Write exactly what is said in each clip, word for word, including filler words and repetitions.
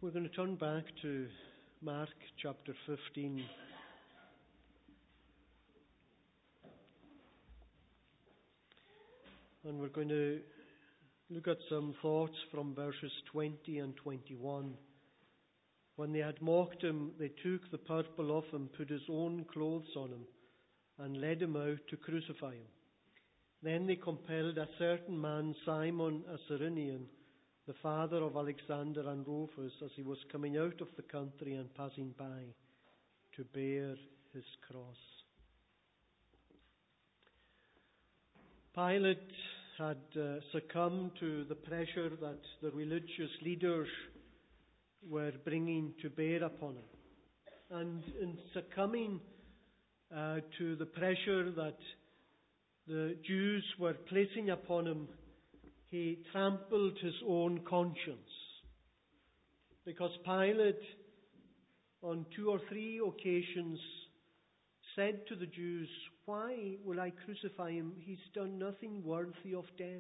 We're going to turn back to Mark chapter fifteen. And we're going to look at some thoughts from verses twenty and twenty-one. When they had mocked him, they took the purple off him, put his own clothes on him, and led him out to crucify him. Then they compelled a certain man, Simon a Cyrenian, the father of Alexander and Rufus, as he was coming out of the country and passing by, to bear his cross. Pilate had uh, succumbed to the pressure that the religious leaders were bringing to bear upon him. And in succumbing uh, to the pressure that the Jews were placing upon him, he trampled his own conscience. Because Pilate, on two or three occasions, said to the Jews, "Why will I crucify him? He's done nothing worthy of death."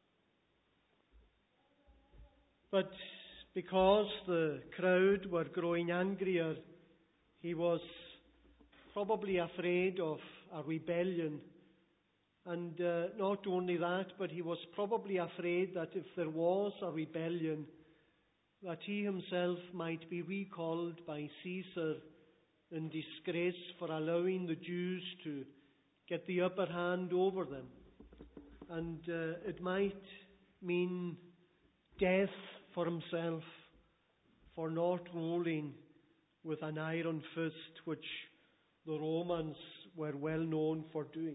But because the crowd were growing angrier, he was probably afraid of a rebellion. And uh, not only that, but he was probably afraid that if there was a rebellion, that he himself might be recalled by Caesar in disgrace for allowing the Jews to get the upper hand over them. And uh, it might mean death for himself for not ruling with an iron fist, which the Romans were well known for doing.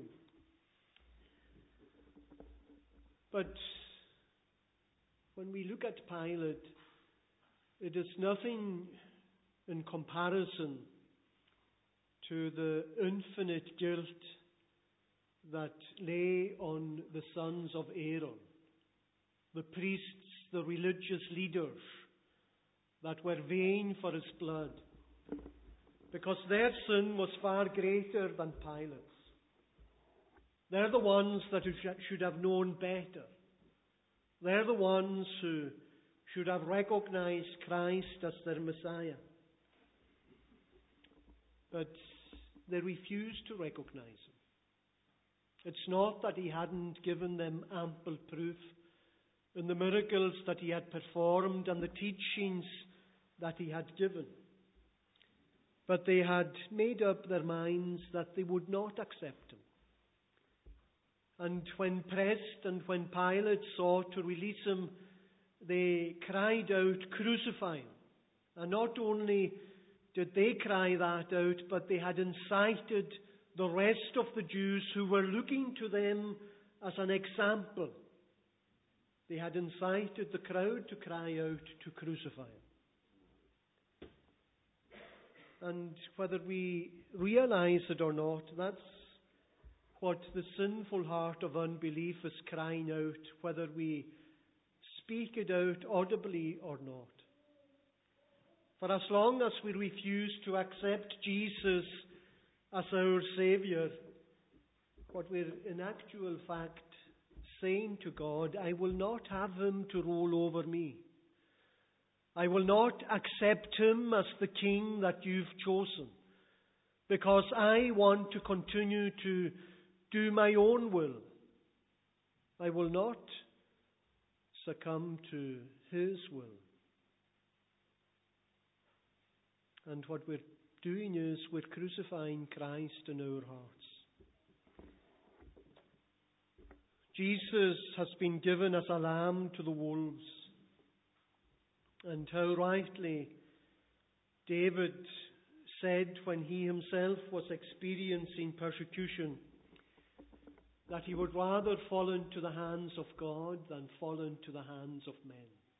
But when we look at Pilate, it is nothing in comparison to the infinite guilt that lay on the sons of Aaron, the priests, the religious leaders that were vying for his blood, because their sin was far greater than Pilate's. They're the ones that should have known better. They're the ones who should have recognized Christ as their Messiah. But they refused to recognize him. It's not that he hadn't given them ample proof in the miracles that he had performed and the teachings that he had given. But they had made up their minds that they would not accept him. And when pressed and when Pilate sought to release him, they cried out, "Crucify him." And not only did they cry that out, but they had incited the rest of the Jews who were looking to them as an example. They had incited the crowd to cry out to crucify him. And whether we realize it or not, that's what the sinful heart of unbelief is crying out, whether we speak it out audibly or not. For as long as we refuse to accept Jesus as our Saviour, what we're in actual fact saying to God, I will not have him to rule over me. I will not accept him as the king that you've chosen, because I want to continue to do my own will. I will not succumb to his will. And what we're doing is we're crucifying Christ in our hearts. Jesus has been given as a lamb to the wolves. And how rightly David said when he himself was experiencing persecution, that he would rather fall into the hands of God than fall into the hands of men.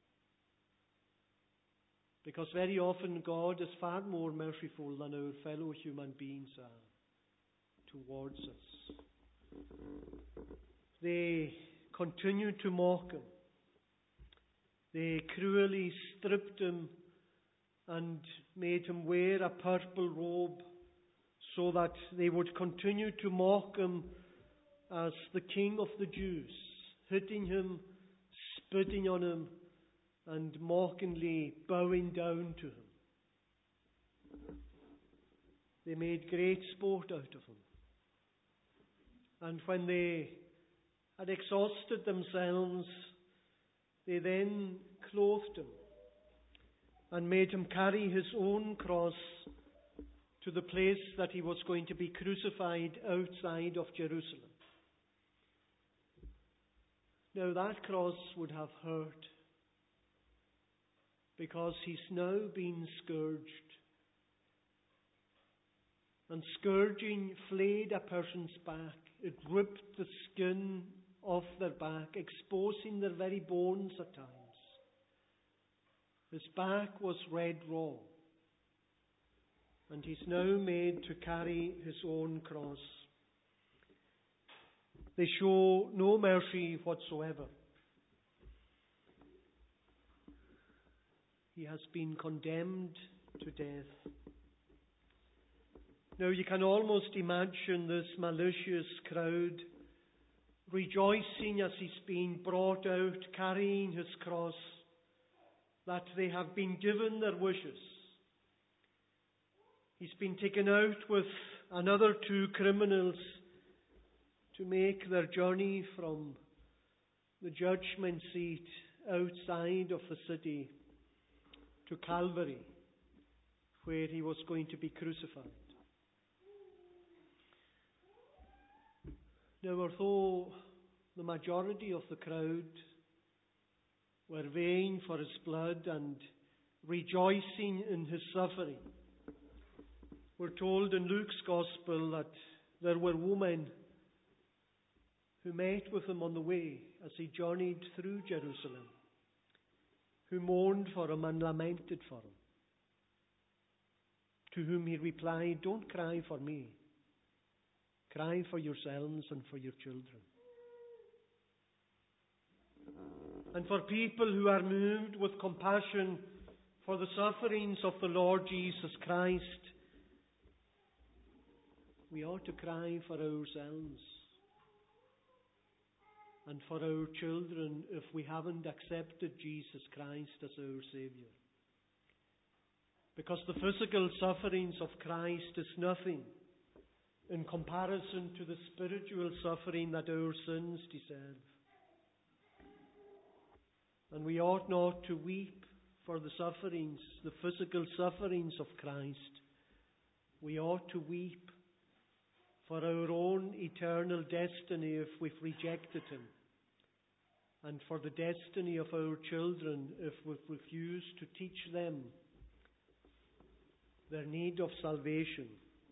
Because very often God is far more merciful than our fellow human beings are towards us. They continued to mock him. They cruelly stripped him and made him wear a purple robe so that they would continue to mock him as the King of the Jews, hitting him, spitting on him, and mockingly bowing down to him. They made great sport out of him. And when they had exhausted themselves, they then clothed him and made him carry his own cross to the place that he was going to be crucified outside of Jerusalem. Now that cross would have hurt, because he's now been scourged. And scourging flayed a person's back. It ripped the skin off their back, exposing their very bones at times. His back was red raw, and he's now made to carry his own cross. They show no mercy whatsoever. He has been condemned to death. Now you can almost imagine this malicious crowd rejoicing as he's being brought out carrying his cross, that they have been given their wishes. He's been taken out with another two criminals to make their journey from the judgment seat outside of the city to Calvary, where he was going to be crucified. Now, although the majority of the crowd were weighing for his blood and rejoicing in his suffering, we're told in Luke's Gospel that there were women who met with him on the way as he journeyed through Jerusalem, who mourned for him and lamented for him, to whom he replied, "Don't cry for me. Cry for yourselves and for your children." And for people who are moved with compassion for the sufferings of the Lord Jesus Christ, we ought to cry for ourselves and for our children if we haven't accepted Jesus Christ as our Saviour. Because the physical sufferings of Christ is nothing in comparison to the spiritual suffering that our sins deserve. And we ought not to weep for the sufferings, the physical sufferings of Christ. We ought to weep for our own eternal destiny if we've rejected Him, and for the destiny of our children if we've refused to teach them their need of salvation.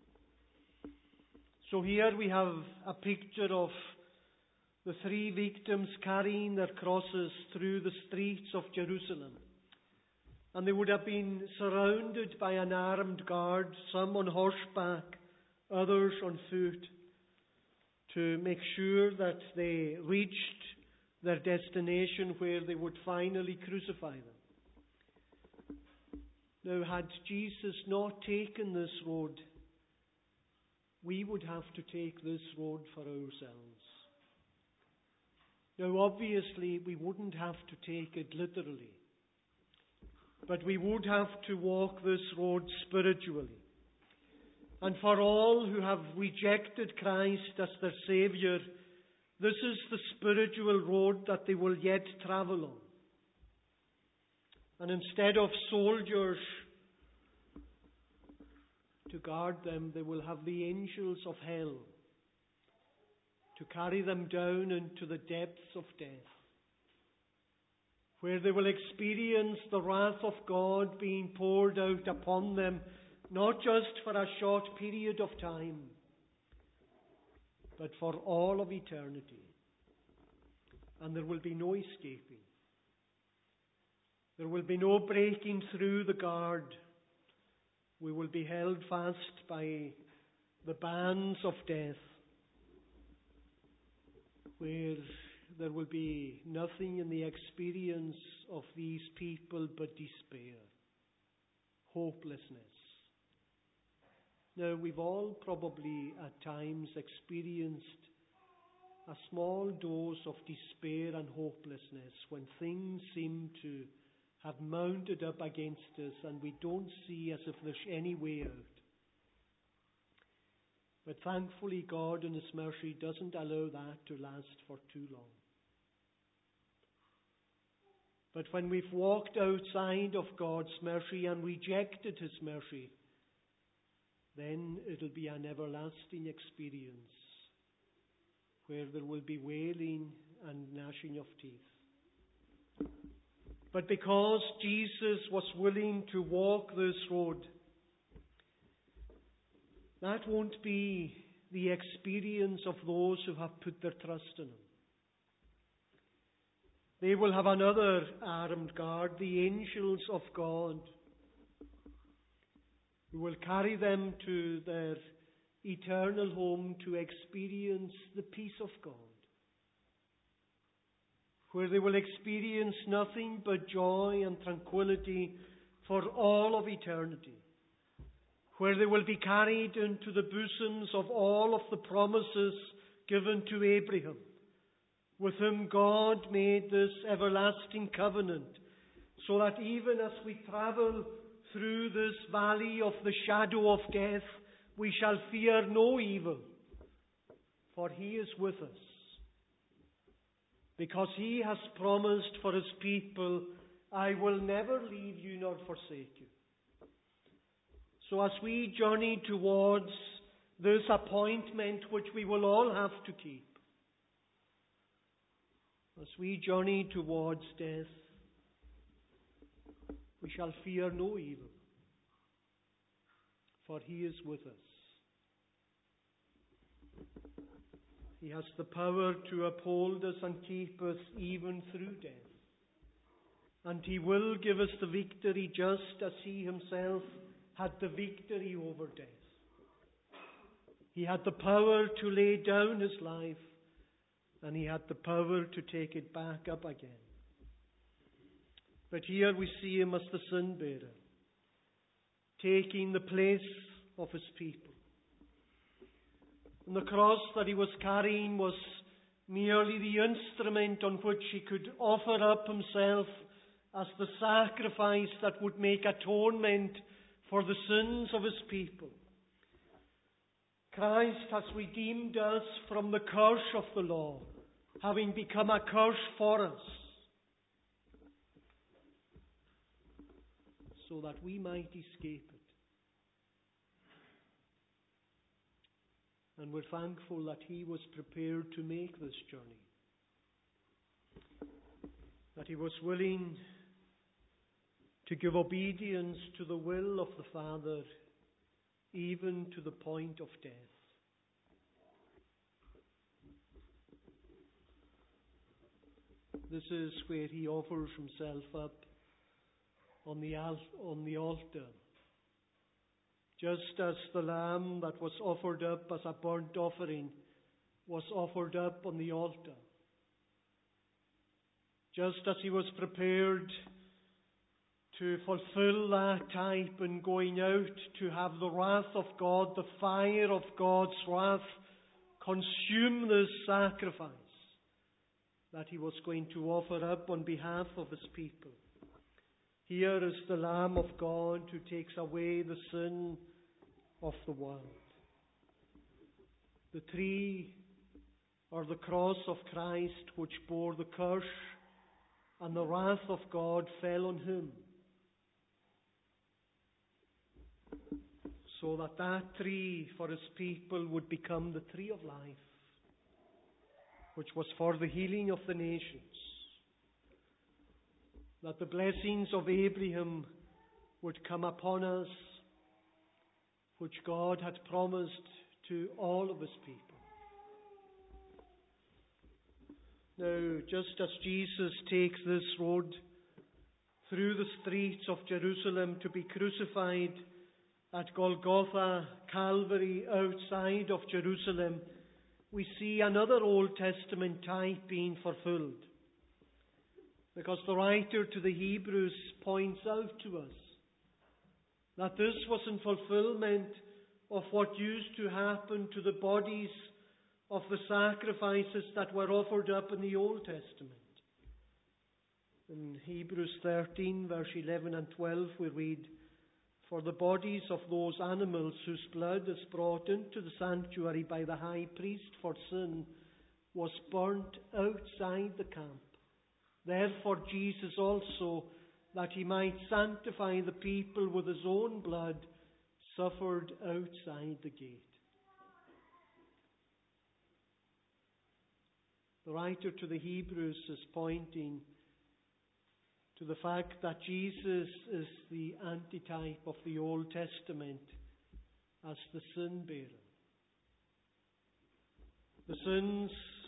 So here we have a picture of the three victims carrying their crosses through the streets of Jerusalem. And they would have been surrounded by an armed guard, some on horseback, others on foot, to make sure that they reached their destination where they would finally crucify them. Now, had Jesus not taken this road, we would have to take this road for ourselves. Now, obviously, we wouldn't have to take it literally, but we would have to walk this road spiritually. And for all who have rejected Christ as their Saviour, this is the spiritual road that they will yet travel on. And instead of soldiers to guard them, they will have the angels of hell to carry them down into the depths of death, where they will experience the wrath of God being poured out upon them, not just for a short period of time, but for all of eternity. And there will be no escaping. There will be no breaking through the guard. We will be held fast by the bands of death, where there will be nothing in the experience of these people but despair, hopelessness. Now, we've all probably at times experienced a small dose of despair and hopelessness when things seem to have mounted up against us, and we don't see as if there's any way out. But thankfully, God in His mercy doesn't allow that to last for too long. But when we've walked outside of God's mercy and rejected His mercy, then it'll be an everlasting experience where there will be wailing and gnashing of teeth. But because Jesus was willing to walk this road, that won't be the experience of those who have put their trust in Him. They will have another armed guard, the angels of God, who will carry them to their eternal home to experience the peace of God, where they will experience nothing but joy and tranquility for all of eternity, where they will be carried into the bosoms of all of the promises given to Abraham, with whom God made this everlasting covenant, so that even as we travel through this valley of the shadow of death, we shall fear no evil, for He is with us. Because He has promised for His people, I will never leave you nor forsake you. So as we journey towards this appointment which we will all have to keep, as we journey towards death, we shall fear no evil, for He is with us. He has the power to uphold us and keep us even through death. And He will give us the victory just as He Himself had the victory over death. He had the power to lay down His life, and He had the power to take it back up again. But here we see Him as the sin bearer, taking the place of His people. And the cross that He was carrying was merely the instrument on which He could offer up Himself as the sacrifice that would make atonement for the sins of His people. Christ has redeemed us from the curse of the law, having become a curse for us, so that we might escape it. And we're thankful that He was prepared to make this journey, that He was willing to give obedience to the will of the Father, even to the point of death. This is where He offers Himself up on the, al- on the altar, just as the lamb that was offered up as a burnt offering was offered up on the altar. Just as He was prepared to fulfill that type in going out to have the wrath of God, the fire of God's wrath, consume this sacrifice that He was going to offer up on behalf of His people. Here is the Lamb of God who takes away the sin of the world. The tree or the cross of Christ, which bore the curse and the wrath of God, fell on Him, so that that tree for His people would become the tree of life, which was for the healing of the nations. That the blessings of Abraham would come upon us, which God had promised to all of His people. Now, just as Jesus takes this road through the streets of Jerusalem to be crucified at Golgotha, Calvary, outside of Jerusalem, we see another Old Testament type being fulfilled. Because the writer to the Hebrews points out to us that this was in fulfillment of what used to happen to the bodies of the sacrifices that were offered up in the Old Testament. In Hebrews thirteen, verse eleven and twelve, we read, "For the bodies of those animals whose blood is brought into the sanctuary by the high priest for sin was burnt outside the camp. Therefore Jesus also, that he might sanctify the people with his own blood, suffered outside the gate." The writer to the Hebrews is pointing to the fact that Jesus is the antitype of the Old Testament as the sin bearer. The sins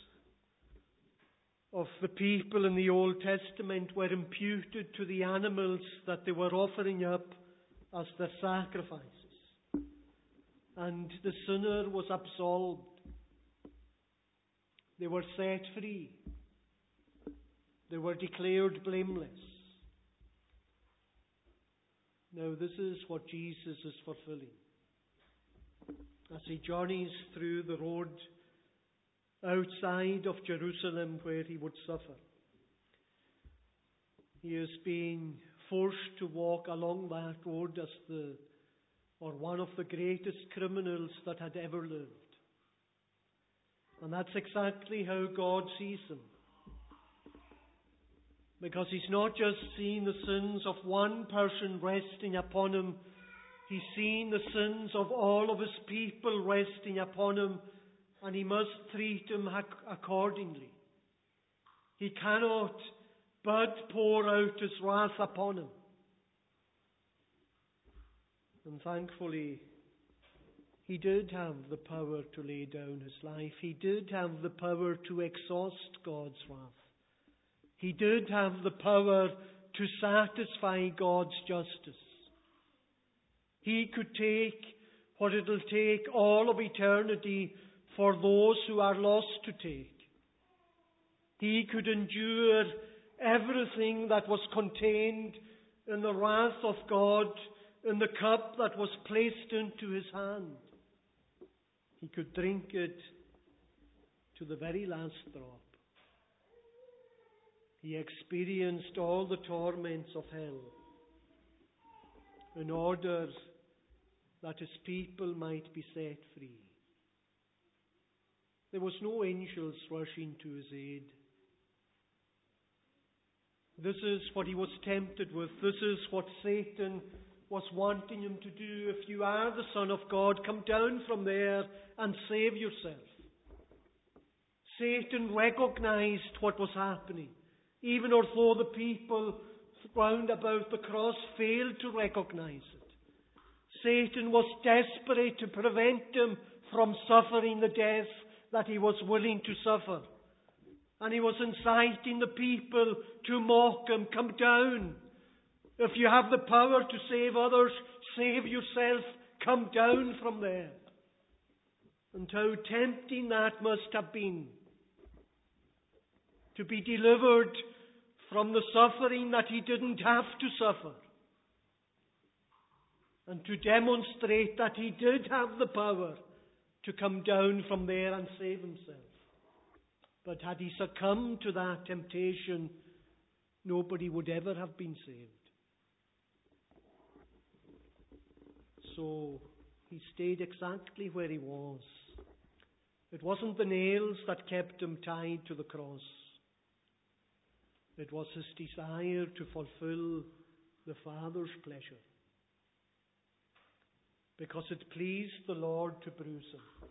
of the people in the Old Testament were imputed to the animals that they were offering up as their sacrifices. And the sinner was absolved. They were set free. They were declared blameless. Now this is what Jesus is fulfilling as he journeys through the road outside of Jerusalem where he would suffer. He is being forced to walk along that road as the or one of the greatest criminals that had ever lived. And that's exactly how God sees him. Because he's not just seeing the sins of one person resting upon him, he's seeing the sins of all of his people resting upon him, and he must treat them accordingly. He cannot but pour out his wrath upon him. And thankfully, he did have the power to lay down his life. He did have the power to exhaust God's wrath. He did have the power to satisfy God's justice. He could take what it'll take all of eternity for those who are lost to take. He could endure everything that was contained in the wrath of God in the cup that was placed into his hand. He could drink it to the very last drop. He experienced all the torments of hell in order that his people might be set free. There was no angels rushing to his aid. This is what he was tempted with. This is what Satan was wanting him to do. If you are the Son of God, come down from there and save yourself. Satan recognized what was happening, even although the people round about the cross failed to recognize it. Satan was desperate to prevent him from suffering the death that he was willing to suffer. And he was inciting the people to mock him. Come down. If you have the power to save others, save yourself. Come down from there. And how tempting that must have been, to be delivered from the suffering that he didn't have to suffer, and to demonstrate that he did have the power to come down from there and save himself. But had he succumbed to that temptation, nobody would ever have been saved. So he stayed exactly where he was. It wasn't the nails that kept him tied to the cross. It was his desire to fulfill the Father's pleasure, because it pleased the Lord to bruise him.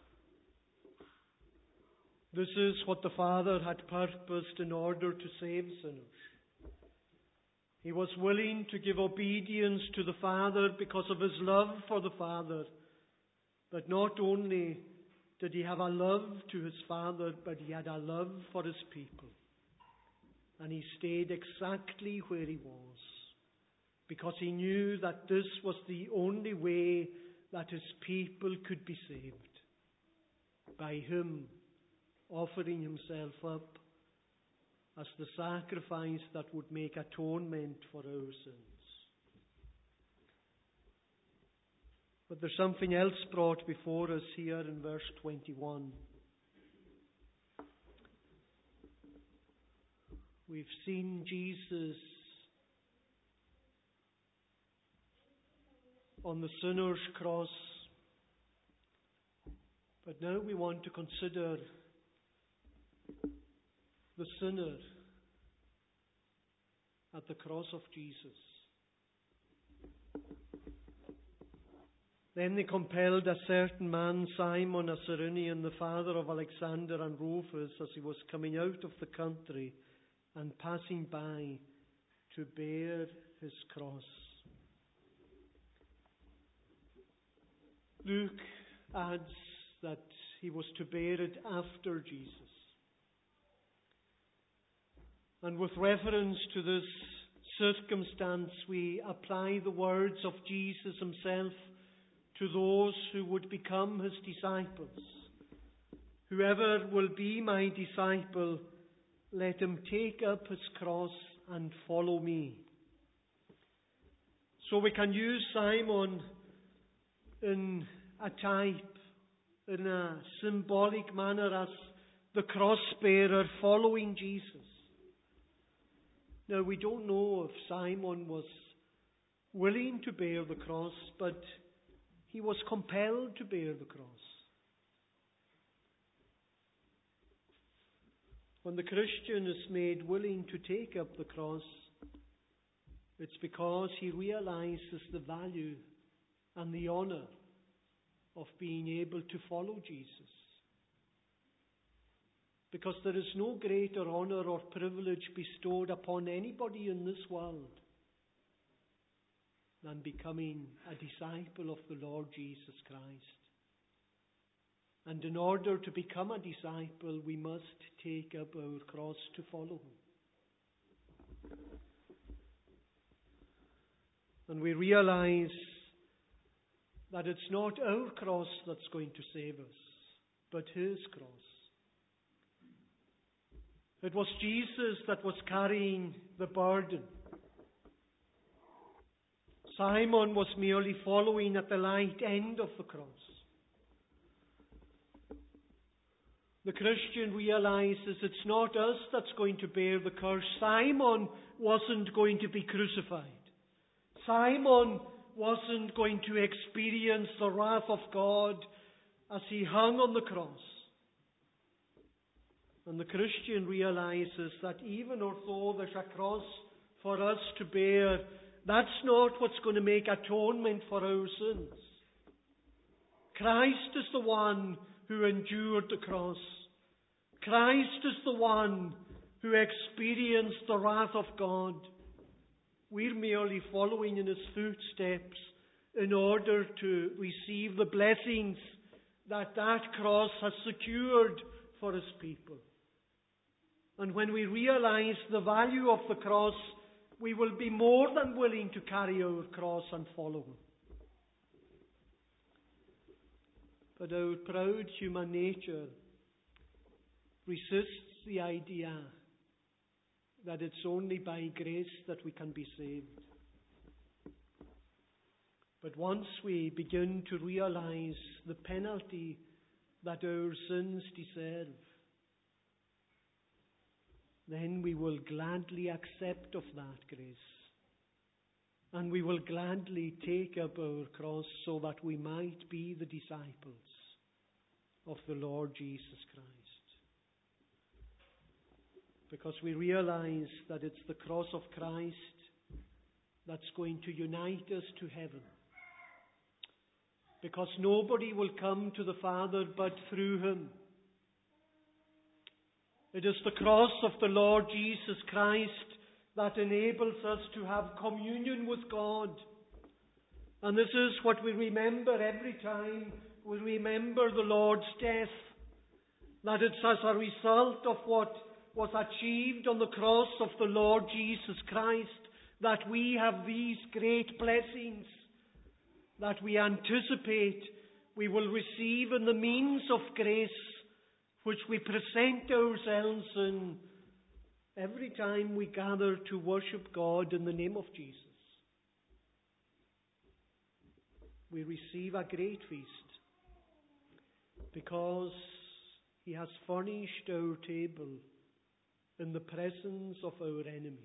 This is what the Father had purposed in order to save sinners. He was willing to give obedience to the Father because of his love for the Father. But not only did he have a love to his Father, but he had a love for his people. And he stayed exactly where he was, because he knew that this was the only way that his people could be saved, by him offering himself up as the sacrifice that would make atonement for our sins. But there's something else brought before us here in verse twenty-one. We've seen Jesus on the sinner's cross, but now we want to consider the sinner at the cross of Jesus. Then they compelled a certain man, Simon, a Cyrenian, the father of Alexander and Rufus, as he was coming out of the country and passing by, to bear his cross. Luke adds that he was to bear it after Jesus. And with reference to this circumstance, we apply the words of Jesus himself to those who would become his disciples. Whoever will be my disciple, let him take up his cross and follow me. So we can use Simon in a type, in a symbolic manner, as the cross bearer following Jesus. Now, we don't know if Simon was willing to bear the cross, but he was compelled to bear the cross. When the Christian is made willing to take up the cross, it's because he realizes the value and the honor of being able to follow Jesus. Because there is no greater honor or privilege bestowed upon anybody in this world than becoming a disciple of the Lord Jesus Christ. And in order to become a disciple, we must take up our cross to follow him. And we realize that it's not our cross that's going to save us, but his cross. It was Jesus that was carrying the burden. Simon was merely following at the light end of the cross. The Christian realizes it's not us that's going to bear the curse. Simon wasn't going to be crucified. Simon wasn't going to experience the wrath of God as he hung on the cross. And the Christian realizes that even although there's a cross for us to bear, that's not what's going to make atonement for our sins. Christ is the one who endured the cross. Christ is the one who experienced the wrath of God. We're merely following in his footsteps in order to receive the blessings that that cross has secured for his people. And when we realize the value of the cross, we will be more than willing to carry our cross and follow him. But our proud human nature resists the idea that it's only by grace that we can be saved. But once we begin to realize the penalty that our sins deserve, then we will gladly accept of that grace. And we will gladly take up our cross so that we might be the disciples of the Lord Jesus Christ. Because we realize that it's the cross of Christ that's going to unite us to heaven. Because nobody will come to the Father but through him. It is the cross of the Lord Jesus Christ that enables us to have communion with God. And this is what we remember every time we remember the Lord's death. That it's as a result of what was achieved on the cross of the Lord Jesus Christ that we have these great blessings that we anticipate we will receive in the means of grace which we present ourselves in every time we gather to worship God in the name of Jesus. We receive a great feast because he has furnished our table in the presence of our enemies.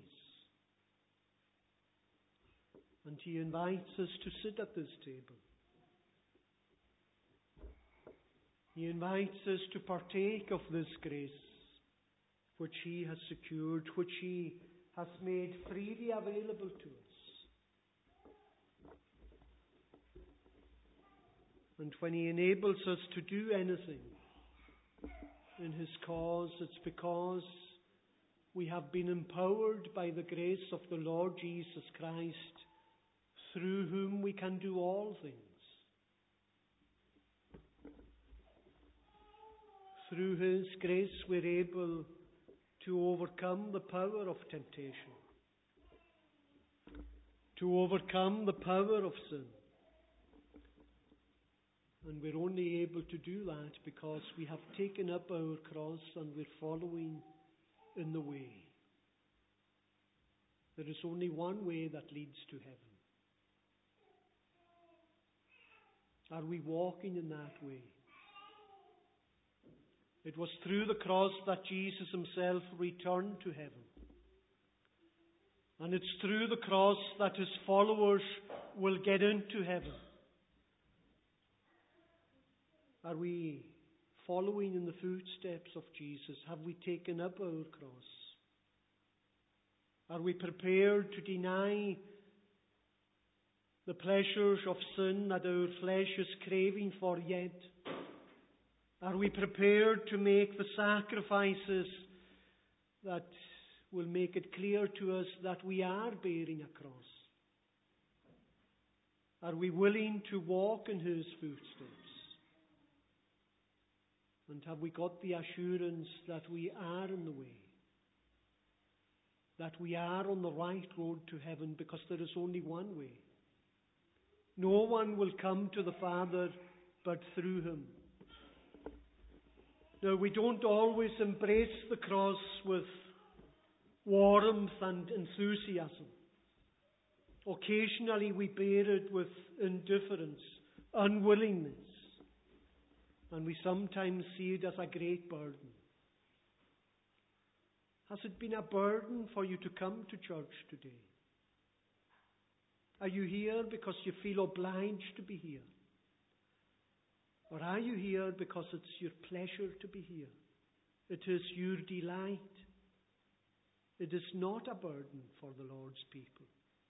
And he invites us to sit at this table. He invites us to partake of this grace which he has secured, which he has made freely available to us. And when he enables us to do anything in his cause, it's because we have been empowered by the grace of the Lord Jesus Christ, through whom we can do all things. Through his grace we're able to overcome the power of temptation, to overcome the power of sin. And we're only able to do that because we have taken up our cross and we're following in the way. There is only one way that leads to heaven. Are we walking in that way? It was through the cross that Jesus himself returned to heaven. And it's through the cross that his followers will get into heaven. Are we following in the footsteps of Jesus? Have we taken up our cross? Are we prepared to deny the pleasures of sin that our flesh is craving for yet? Are we prepared to make the sacrifices that will make it clear to us that we are bearing a cross? Are we willing to walk in his footsteps? And have we got the assurance that we are in the way? That we are on the right road to heaven, because there is only one way. No one will come to the Father but through him. Now, we don't always embrace the cross with warmth and enthusiasm. Occasionally we bear it with indifference, unwillingness, and we sometimes see it as a great burden. Has it been a burden for you to come to church today? Are you here because you feel obliged to be here? Or are you here because it's your pleasure to be here? It is your delight. It is not a burden for the Lord's people.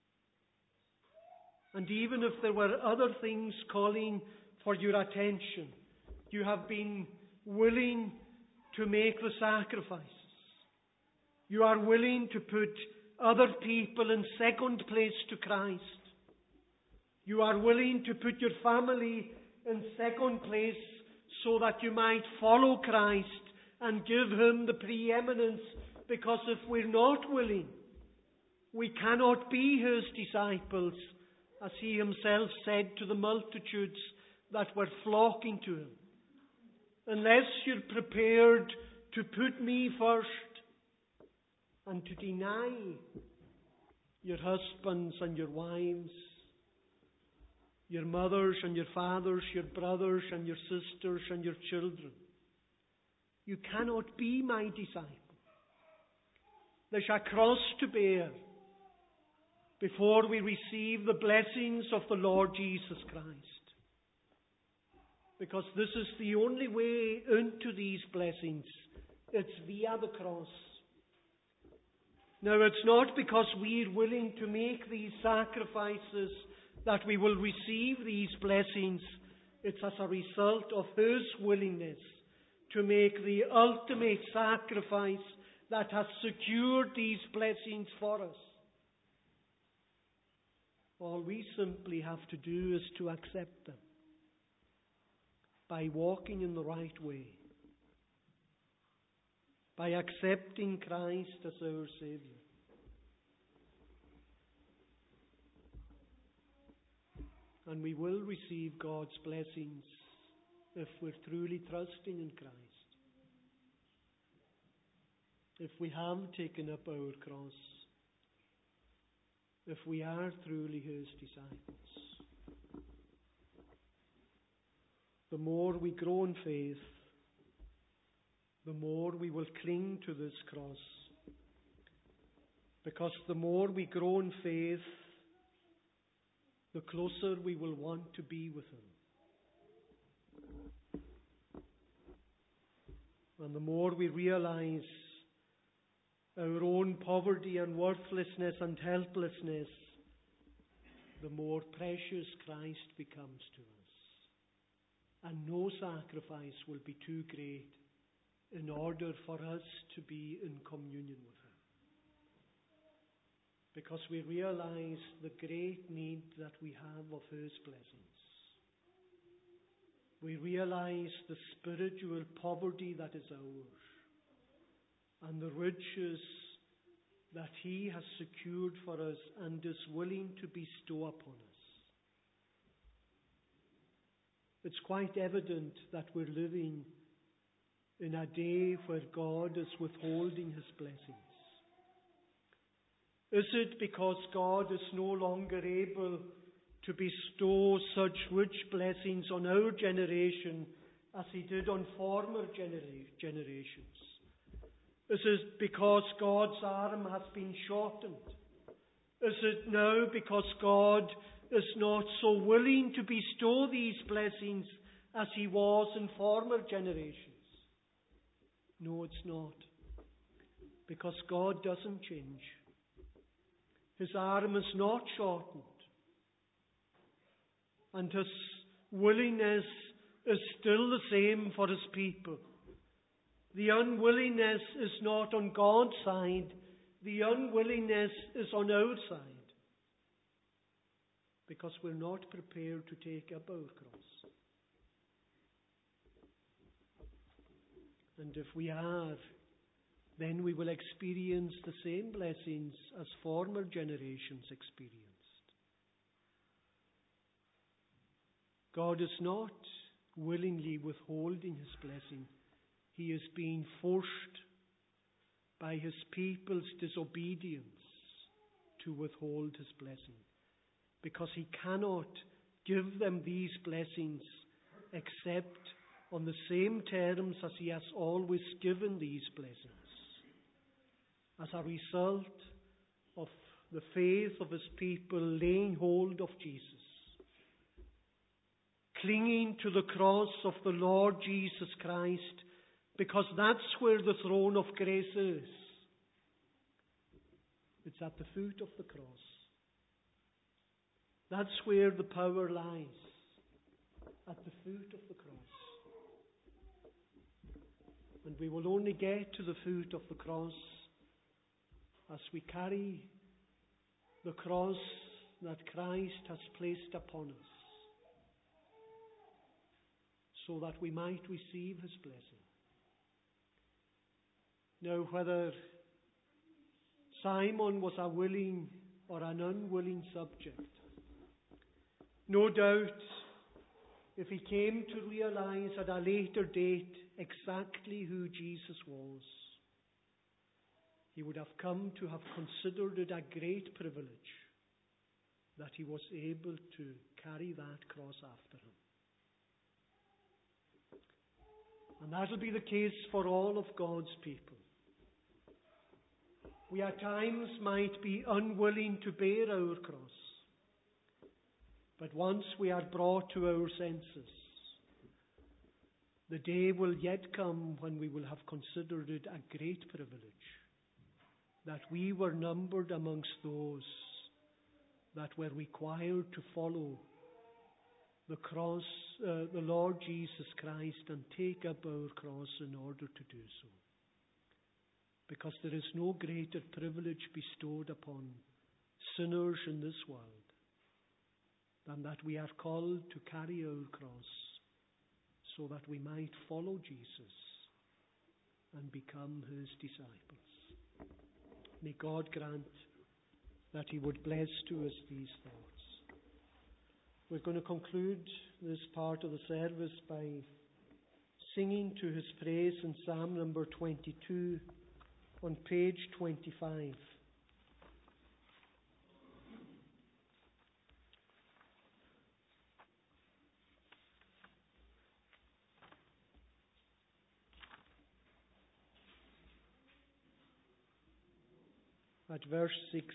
And even if there were other things calling for your attention, you have been willing to make the sacrifices. You are willing to put other people in second place to Christ. You are willing to put your family in second place so that you might follow Christ and give him the preeminence, because if we're not willing, we cannot be his disciples, as he himself said to the multitudes that were flocking to him. Unless you're prepared to put me first and to deny your husbands and your wives, your mothers and your fathers, your brothers and your sisters and your children, you cannot be my disciple. There's a cross to bear before we receive the blessings of the Lord Jesus Christ. Because this is the only way into these blessings. It's via the cross. Now, it's not because we're willing to make these sacrifices that we will receive these blessings. It's as a result of his willingness to make the ultimate sacrifice that has secured these blessings for us. All we simply have to do is to accept them by walking in the right way, by accepting Christ as our Savior. And we will receive God's blessings if we're truly trusting in Christ. If we have taken up our cross. If we are truly his disciples. The more we grow in faith, the more we will cling to this cross Because the more we grow in faith, the closer we will want to be with Him. And the more we realize our own poverty and worthlessness and helplessness, the more precious Christ becomes to us. And no sacrifice will be too great in order for us to be in communion with Him. Because we realize the great need that we have of His blessings. We realize the spiritual poverty that is ours and the riches that He has secured for us and is willing to bestow upon us. It's quite evident that we're living in a day where God is withholding His blessings. Is it because God is no longer able to bestow such rich blessings on our generation as He did on former genera- generations? Is it because God's arm has been shortened? Is it now because God is not so willing to bestow these blessings as He was in former generations? No, it's not. Because God doesn't change. His arm is not shortened. And His willingness is still the same for His people. The unwillingness is not on God's side. The unwillingness is on our side. Because we're not prepared to take up our cross. And if we are, then we will experience the same blessings as former generations experienced. God is not willingly withholding His blessing. He is being forced by His people's disobedience to withhold His blessing. Because He cannot give them these blessings except on the same terms as He has always given these blessings. As a result of the faith of His people laying hold of Jesus, clinging to the cross of the Lord Jesus Christ, because that's where the throne of grace is. It's at the foot of the cross. That's where the power lies, at the foot of the cross. And we will only get to the foot of the cross as we carry the cross that Christ has placed upon us, so that we might receive His blessing. Now, whether Simon was a willing or an unwilling subject, no doubt if he came to realize at a later date exactly who Jesus was, he would have come to have considered it a great privilege that he was able to carry that cross after Him. And that will be the case for all of God's people. We at times might be unwilling to bear our cross, but once we are brought to our senses, the day will yet come when we will have considered it a great privilege that we were numbered amongst those that were required to follow the cross, uh, the Lord Jesus Christ, and take up our cross in order to do so. Because there is no greater privilege bestowed upon sinners in this world than that we are called to carry our cross so that we might follow Jesus and become His disciples. May God grant that He would bless to us these thoughts. We're going to conclude this part of the service by singing to His praise in Psalm number twenty-two on page twenty-five. at verse six.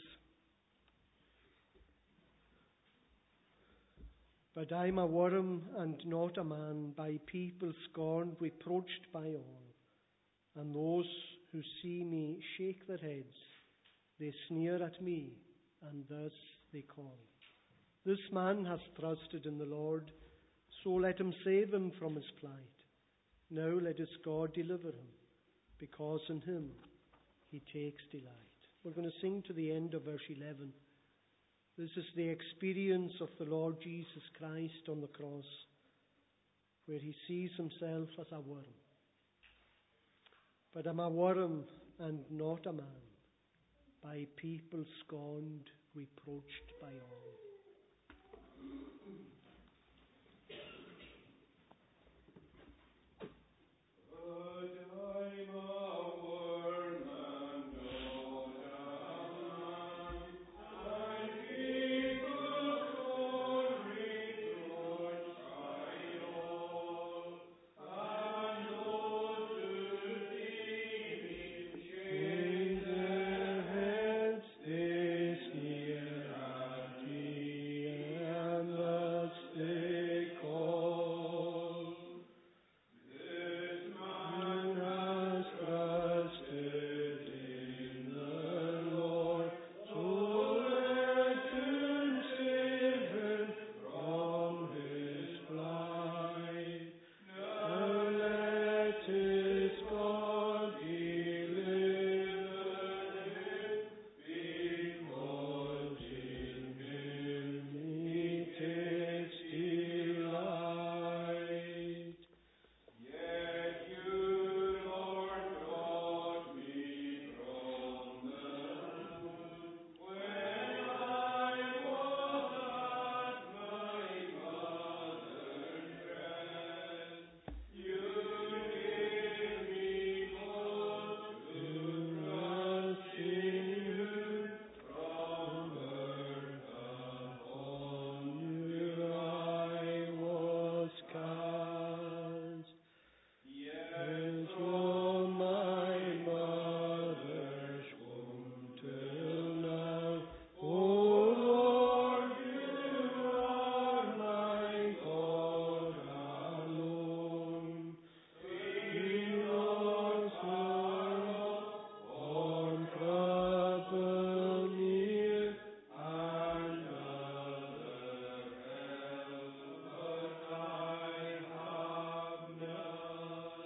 But I'm a worm and not a man, by people scorned, reproached by all. And those who see me shake their heads. They sneer at me, and thus they call. This man has trusted in the Lord, so let him save him from his plight. Now let his God deliver him, because in him he takes delight. We're going to sing to the end of verse eleven. This is the experience of the Lord Jesus Christ on the cross, where he sees himself as a worm. But I'm a worm and not a man, by people scorned, reproached by all.